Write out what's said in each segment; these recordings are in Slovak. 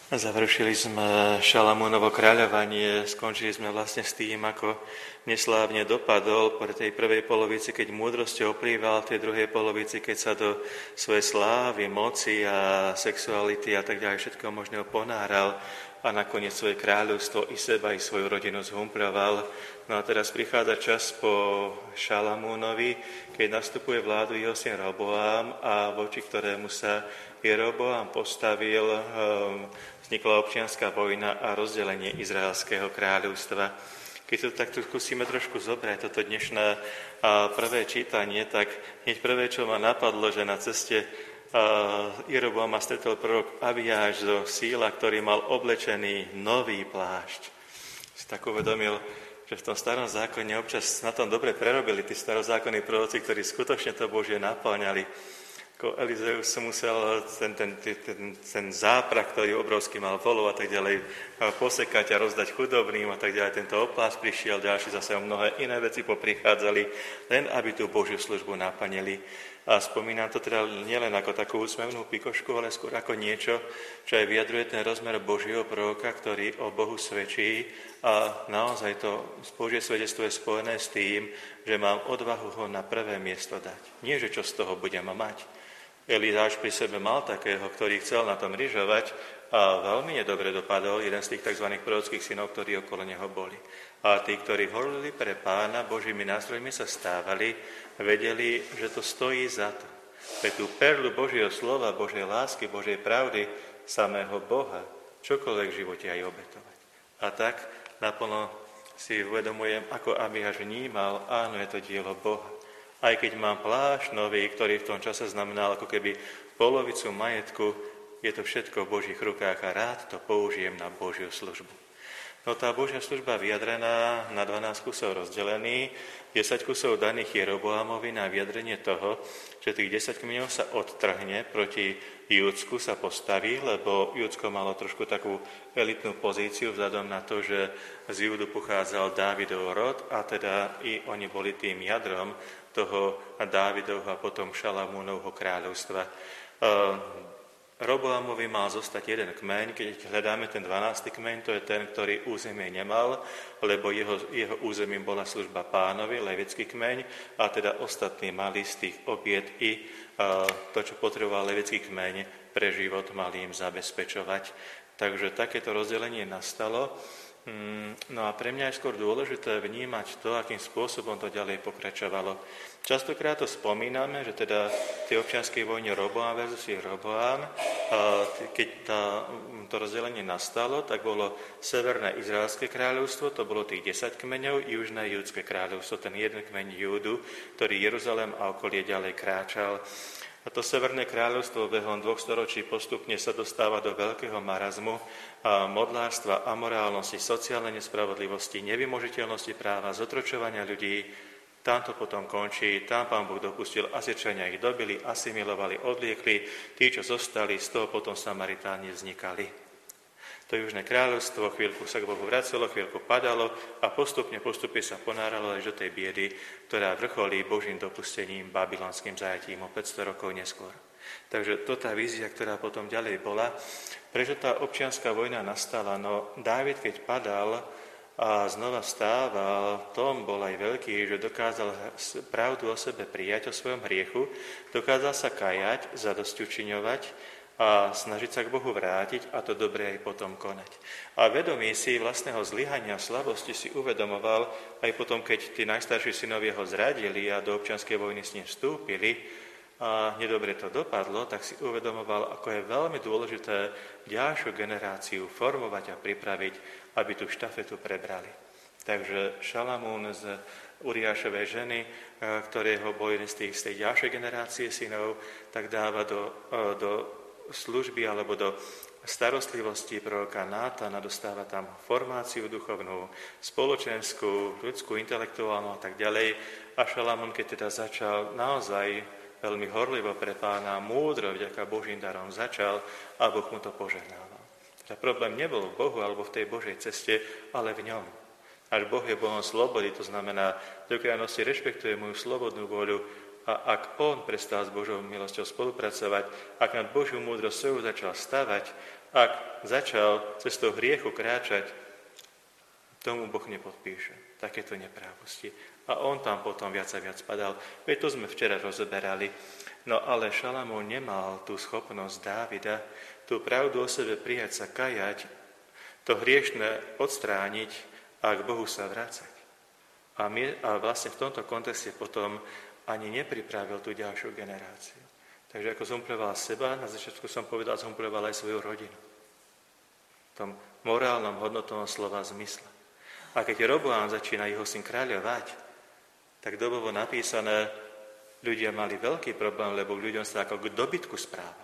Završili sme Šalamúnovo kráľovanie, skončili sme vlastne s tým, ako neslávne dopadol po tej prvej polovici, keď múdrosťou oplýval, v tej druhej polovici, keď sa do svojej slávy, moci a sexuality a tak ďalej všetko možného ponáral a nakoniec svoje kráľovstvo i seba, i svoju rodinu zhumproval. No a teraz prichádza čas po Šalamúnovi, keď nastupuje vládu jeho syn Roboám a voči ktorému sa Jeroboám postavil, vznikla občianska vojna a rozdelenie Izraelského kráľovstva. Keď to takto skúsime trošku zobrať, toto dnešné prvé čítanie, tak hneď prvé, čo ma napadlo, že na ceste Jeroboáma stretol prorok Abiáš zo Síla, ktorý mal oblečený nový plášť. Si tak uvedomil, že v tom starom zákone občas na tom dobre prerobili tí starozákonní proroci, ktorí skutočne to Božie naplňali. Ako Elizeus musel ten záprah, ktorý obrovský mal volov a tak ďalej, posekať a rozdať chudobným a tak ďalej. Tento oplás prišiel, ďalší zase o mnohé iné veci poprichádzali, len aby tú Božiu službu naplnili. A spomínam to teda nielen ako takú úsmevnú pikošku, ale skôr ako niečo, čo aj vyjadruje ten rozmer Božieho proroka, ktorý o Bohu svedčí. A naozaj to Božie svedectvo je spojené s tým, že mám odvahu ho na prvé miesto dať. Nie, že čo z toho budem mať. Eliáš pri sebe mal takého, ktorý chcel na tom ryžovať a veľmi nedobre dopadol, jeden z tých tzv. Prorockých synov, ktorí okolo neho boli. A tí, ktorí horlili pre Pána, Božími nástrojmi sa stávali, vedeli, že to stojí za to. Pre tú perlu Božieho slova, Božej lásky, Božej pravdy, samého Boha, čokoľvek v živote aj obetovať. A tak naplno si uvedomujem, ako Abiáš vnímal, áno, je to dielo Boha. Aj keď mám plášť nový, ktorý v tom čase znamenal ako keby polovicu majetku, je to všetko v Božích rukách a rád to použijem na Božiu službu. No tá Božia služba vyjadrená na 12 kusov rozdelený, 10 kusov daných Jeroboámovi na vyjadrenie toho, že tých 10 kmeňov sa odtrhne, proti Júdsku sa postaví, lebo Júdsko malo trošku takú elitnú pozíciu vzhľadom na to, že z Júdu pochádzal Dávidov rod a teda i oni boli tým jadrom toho Dávidovho a potom Šalamúnovho kráľovstva. Roboamovi mal zostať jeden kmeň, keď hľadáme ten 12. kmeň, to je ten, ktorý územie nemal, lebo jeho územím bola služba Pánovi, levický kmeň, a teda ostatní mali z tých obiet i to, čo potreboval levický kmeň, pre život mali im zabezpečovať. Takže takéto rozdelenie nastalo. No a pre mňa je skôr dôležité vnímať to, akým spôsobom to ďalej pokračovalo. Častokrát to spomíname, že teda v tej občianskej vojne Roboám versus Jeroboám, keď to rozdelenie nastalo, tak bolo severné Izraelské kráľovstvo, to bolo tých 10 kmeňov, južné Júdske kráľovstvo, ten jeden kmeň Júdu, ktorý Jeruzalém a okolie ďalej kráčal. A to severné kráľovstvo behom 2 storočí postupne sa dostáva do veľkého marazmu, modlárstva, amorálnosti, sociálnej nespravodlivosti, nevymožiteľnosti práva, zotročovania ľudí. Tam to potom končí, tam Pán Boh dopustil, Asyrčania ich dobili, asimilovali, odliekli, tí, čo zostali, z toho potom Samaritáni vznikali. To južné kráľovstvo chvíľku sa k Bohu vracelo, chvíľku padalo a postupne sa ponáralo až do tej biedy, ktorá vrcholí Božím dopustením, babylonským zajatím o 500 rokov neskôr. Takže to tá vízia, ktorá potom ďalej bola. Prečo tá občianská vojna nastala? No Dávid, keď padal a znova vstával, v tom bol aj veľký, že dokázal pravdu o sebe prijať, o svojom hriechu, dokázal sa kajať, zadosťučiňovať, a snažiť sa k Bohu vrátiť a to dobre aj potom konať. A vedomí si vlastného zlyhania a slabosti si uvedomoval aj potom, keď tí najstarší synovia ho zradili a do občianskej vojny s ním vstúpili a nedobre to dopadlo, tak si uvedomoval, ako je veľmi dôležité ďalšiu generáciu formovať a pripraviť, aby tú štafetu prebrali. Takže Šalamún z Uriášovej ženy, ktorého bol jeden z tej ďalšej generácie synov, tak dáva do služby alebo do starostlivosti proroka Nátana, dostáva tam formáciu duchovnú, spoločenskú, ľudskú, intelektuálnu a tak ďalej. A Šalamún, keď teda začal naozaj veľmi horlivo pre Pána, múdro vďaka Božím darom začal a Boh mu to požehnával. Teda problém nebol v Bohu alebo v tej Božej ceste, ale v ňom. Až Boh je Bohom slobody, to znamená, do krajnosti rešpektuje moju slobodnú voľu. A ak on prestal s Božou milosťou spolupracovať, ak nad Božiu múdrosť svoju začal stavať, Ak začal cestou hriechu kráčať, tomu Boh nepodpíše takéto neprávosti. A on tam potom viac a viac padal. Veď to sme včera rozoberali. No ale Šalamún nemal tú schopnosť Dávida, tú pravdu o sebe prijať sa, kajať, to hriešne odstrániť a k Bohu sa vracať. A vlastne v tomto kontexte potom ani nepripravil tú ďalšiu generáciu. Takže ako zhumpľoval seba, na začiatku som povedal, zhumpľoval aj svoju rodinu. V tom morálnom, hodnotnom slova zmysle. A keď Roboám začína jeho syn kráľovať, tak dobovo napísané, ľudia mali veľký problém, lebo ľuďom sa ako k dobytku správal.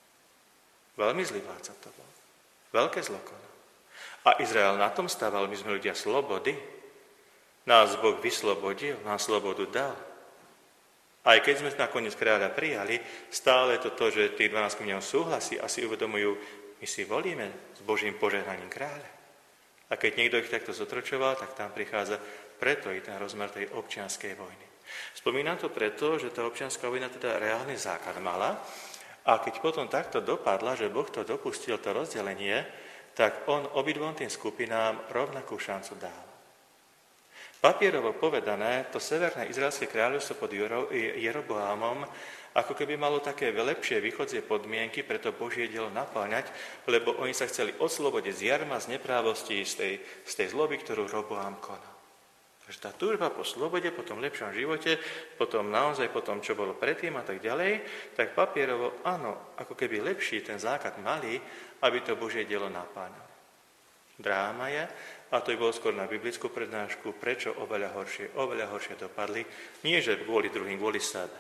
Veľmi zlý vládca to bol. Veľké zlo konal. A Izrael na tom stával, my sme ľudia slobody. Nás Boh vyslobodil, nám slobodu dal. Aj keď sme nakoniec kráľa prijali, stále je to, že tých 12 kmeňov súhlasí a si uvedomujú, my si volíme s Božím požehnaním kráľa. A keď niekto ich takto zotročoval, tak tam prichádza preto i ten rozmer tej občianskej vojny. Spomínam to preto, že tá občianská vojna teda reálny základ mala a keď potom takto dopadla, že Boh to dopustil, to rozdelenie, tak on obidvom tým skupinám rovnakú šancu dal. Papierovo povedané, to severné izraelské kráľovstvo pod Jeroboámom ako keby malo také lepšie východzie podmienky pre to Božie dielo napĺňať, lebo oni sa chceli oslobodiť z jarma, z neprávosti, z tej zloby, ktorú Roboám konal. Takže tá túžba po slobode, po tom lepšom živote, potom naozaj po tom, čo bolo predtým a tak ďalej, tak papierovo áno, ako keby lepší ten základ mali, aby to Božie dielo napĺňalo. Dráma je, a to by bolo skôr na biblickú prednášku, prečo oveľa horšie dopadli, nie že kvôli druhým, kvôli sebe.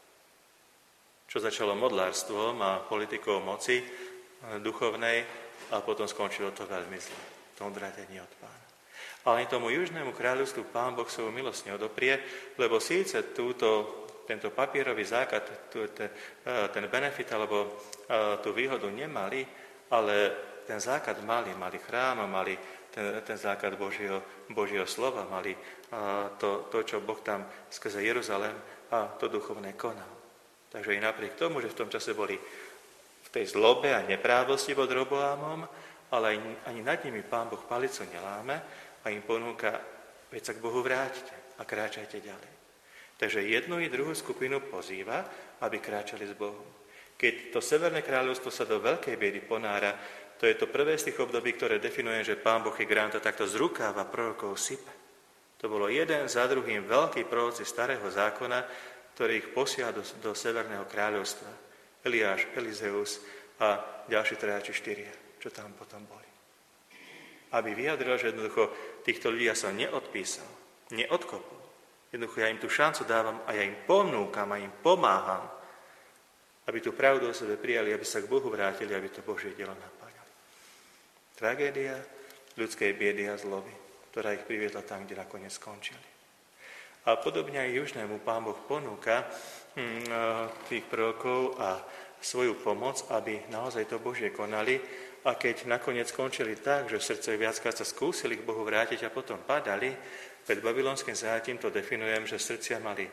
Čo začalo modlárstvom a politikou moci duchovnej a potom skončilo to veľmi zle, v tom odvratení od Pána. Ale tomu južnému kráľovstvu Pán Boh svoju milosť neodoprie, lebo síce tento papierový základ, ten benefit alebo tú výhodu nemali, ale ten základ mali chrám, mali ten základ Božieho slova, mali to, čo Boh tam skrze Jeruzalém a to duchovné konal. Takže i napriek tomu, že v tom čase boli v tej zlobe a neprávosti pod Roboámom, ale ani nad nimi Pán Boh palicu neláme a im ponúka, veď sa k Bohu vráťte a kráčajte ďalej. Takže jednu i druhú skupinu pozýva, aby kráčali s Bohom. Keď to severné kráľovstvo sa do veľkej biedy ponára, to je to prvé z tých období, ktoré definuje, že Pán Boh ich gránta takto z rukáva prorokov sype. To bolo jeden za druhým veľký proroci starého zákona, ktorý ich posiaľ do severného kráľovstva. Eliáš, Elizeus a ďalší 3 či 4, čo tam potom boli. Aby vyjadril, že jednoducho týchto ľudí ja som neodpísal, neodkopol. Jednoducho ja im tú šancu dávam a ja im ponúkam a im pomáham, aby tú pravdu o sebe prijali, aby sa k Bohu vrátili, aby to Božie dielo napáňali. Tragédia ľudskej biedy a zloby, ktorá ich priviedla tam, kde nakoniec skončili. A podobne aj južnému Pán Boh ponúka tých prorokov a svoju pomoc, aby naozaj to Božie konali. A keď nakoniec skončili tak, že v srdce viackrát sa skúsili k Bohu vrátiť a potom padali, pred babylonským zajatím to definujem, že srdcia mali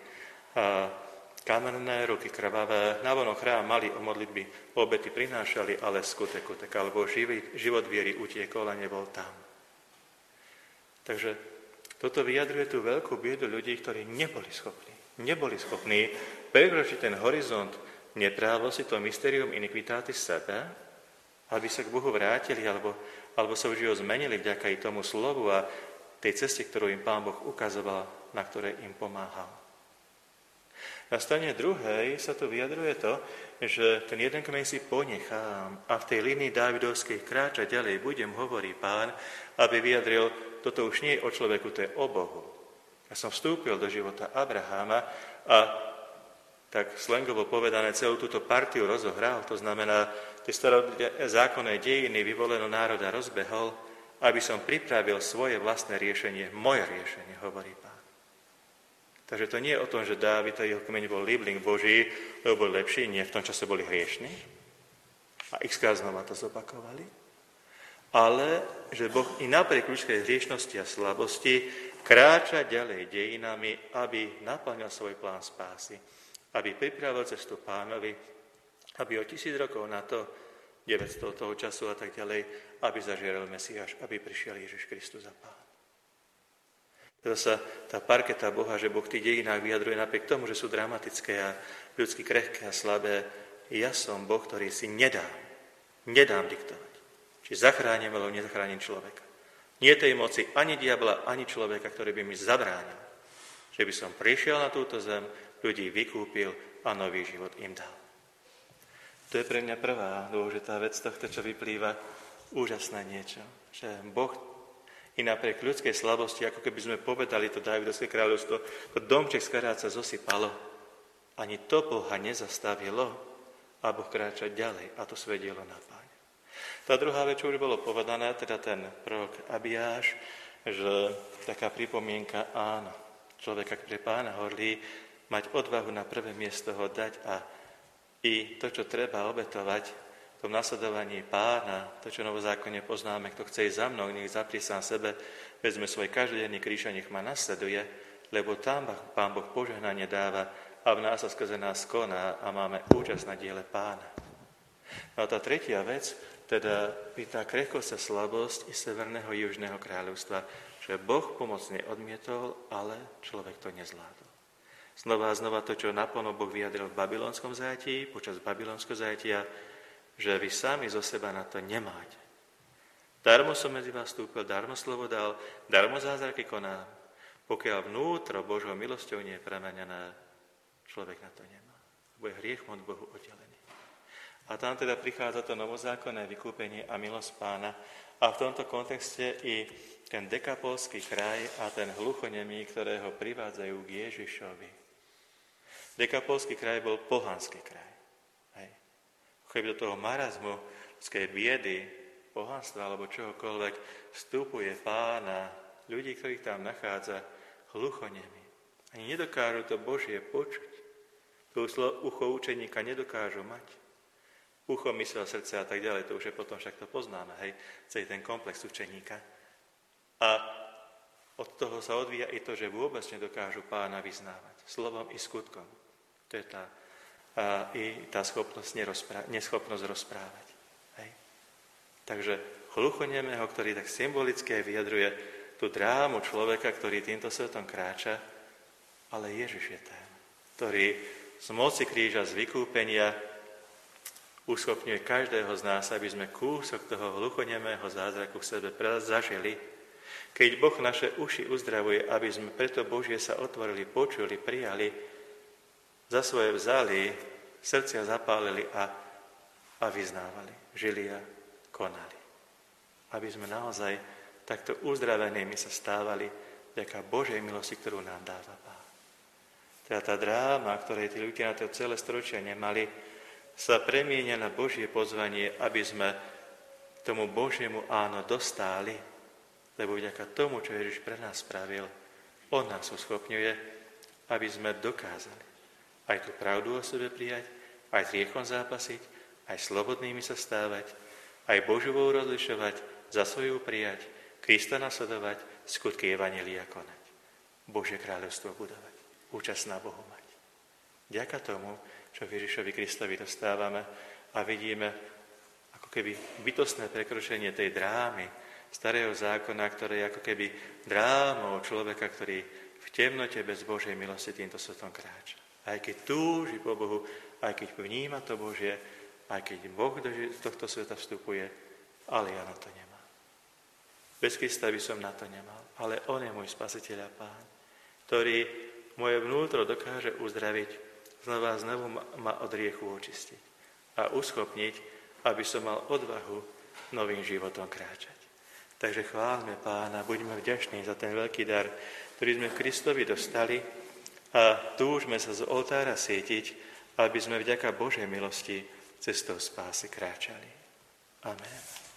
kamenné, ruky krvavé, navonok chrám mali o modlitby, obety prinášali, ale skutek, alebo život viery utiekol a nebol tam. Takže toto vyjadruje tú veľkú biedu ľudí, ktorí neboli schopní prekročiť ten horizont neprávosti, to mysterium iniquitatis sebe, aby sa k Bohu vrátili, alebo sa už jeho zmenili vďaka i tomu slovu a tej ceste, ktorú im Pán Boh ukazoval, na ktorej im pomáhal. Na strane druhej sa tu vyjadruje to, že ten jeden kmeň si ponechám a v tej línii Dávidovskej kráča ďalej budem, hovorí Pán, aby vyjadril, toto už nie je o človeku, to je o Bohu. Ja som vstúpil do života Abraháma a tak slangovo povedané celú túto partiu rozohral, to znamená, tie starozákonné dejiny vyvoleného národa rozbehol, aby som pripravil svoje vlastné riešenie, moje riešenie, hovorí Pán. Takže to nie je o tom, že Dávid a jeho kmeň bol líbling Boží, lebo bol lepší, nie, v tom čase boli hriešni a xkrát znova to zopakovali, ale že Boh i napriek ľudskej hriešnosti a slabosti kráča ďalej dejinami, aby naplňal svoj plán spásy, aby pripravil cestu Pánovi, aby o 1000 rokov na to 900 toho času a tak ďalej, aby zažierel Mesiáš, aby prišiel Ježiš Kristus za Pán. Teda sa tá parketa Boha, že Boh v tých dejinách vyjadruje napriek tomu, že sú dramatické a ľudsky krehké a slabé. Ja som Boh, ktorý si nedám diktovať. Či zachránim, alebo nezachránim človeka. Nie tej moci ani diabla, ani človeka, ktorý by mi zabránil. Že by som prišiel na túto zem, ľudí vykúpil a nový život im dal. To je pre mňa prvá dôležitá vec tohto, čo vyplýva úžasné niečo. Že Boh i napriek ľudskej slabosti, ako keby sme povedali to Dávidovské kráľovstvo, to domček z karát sa zosypalo. Ani to Boha nezastavilo a Boh kráča ďalej a to svoje dielo napáňa. Tá druhá vec, čo už bolo povedané, teda ten prorok Abiáš, že taká pripomienka, áno, človeka, ktorý Pána horlí, mať odvahu na prvé miesto ho dať a i to, čo treba obetovať, v tom nasledovaní Pána, to, čo novozákonne poznáme, kto chce ísť za mnou, nech zaprie sám sebe, vezme svoj každodenný kríž a nech ma nasleduje, lebo tam Pán Boh požehnanie dáva a v nás a skrze nás koná a máme účasť na diele Pána. No a tá tretia vec, teda tá krehkosť a slabosť i severného i južného kráľovstva, že Boh pomocne odmietol, ale človek to nezvládol. Znova a znova to, čo naplno Boh vyjadril v babylonskom zajatí, počas babylonského zajatia, že vy sami zo seba na to nemáte. Darmo som medzi vás vstúpil, darmo slovo dal, darmo zázraky konám. Pokiaľ vnútro Božou milosťou nie je premenené, človek na to nemá. Bude hriech od Bohu oddelený. A tam teda prichádza to novozákonné vykúpenie a milosť Pána. A v tomto kontexte i ten dekapolský kraj a ten hluchonemý, ktorého privádzajú k Ježišovi. Dekapolský kraj bol pohanský kraj. Hej. Keby do toho marazmu, ľudskej biedy, pohanstva alebo čohokoľvek vstupuje Pána, ľudí, ktorých tam nachádza, hluchonemi. Ani nedokážu to Božie počuť. To ucho učeníka nedokážu mať. Ucho, mysel, srdce a tak ďalej, to už je potom, však to poznáme, hej, celý ten komplex učeníka. A od toho sa odvíja i to, že vôbec nedokážu Pána vyznávať. Slovom i skutkom. To je tá schopnosť, neschopnosť rozprávať. Hej. Takže hluchonemého, ktorý tak symbolicky vyjadruje tú drámu človeka, ktorý týmto svetom kráča, ale Ježiš je ten, ktorý z moci kríža, z vykúpenia uschopňuje každého z nás, aby sme kúsok toho hluchonemého zázraku v sebe zažili. Keď Boh naše uši uzdravuje, aby sme preto Božie sa otvorili, počuli, prijali, za svoje vzali, srdcia zapálili a vyznávali, žili a konali. Aby sme naozaj takto uzdravenými sa stávali vďaka Božej milosti, ktorú nám dáva Pán. Teda tá dráma, ktorej tí ľudia na to celé storočia nemali, sa premienia na Božie pozvanie, aby sme tomu Božiemu áno dostáli, lebo vďaka tomu, čo Ježiš pre nás spravil, on nás uschopňuje, aby sme dokázali aj tú pravdu o sebe prijať, aj s hriechom zápasiť, aj slobodnými sa stávať, aj Božiu vôľu rozlišovať, za svoju prijať, Krista nasledovať, skutky evanjelia konať. Božie kráľovstvo budovať, účasť na Bohu mať. Vďaka tomu, čo v Ježišovi Kristovi dostávame a vidíme ako keby bytostné prekročenie tej drámy starého zákona, ktoré je ako keby drámou človeka, ktorý v temnote bez Božej milosti týmto svetom kráča. Aj keď túži po Bohu, aj keď vníma to Božie, aj keď Boh do tohto sveta vstupuje, ale ja na to nemám. Bez Krista by som na to nemal, ale on je môj spasiteľ a Pán, ktorý moje vnútro dokáže uzdraviť, znova a znovu ma od hriechu očistiť a uschopniť, aby som mal odvahu novým životom kráčať. Takže chválme Pána, buďme vďační za ten veľký dar, ktorý sme v Kristovi dostali a túžme sa z oltára sietiť, aby sme vďaka Božej milosti cestou spásy kráčali. Amen.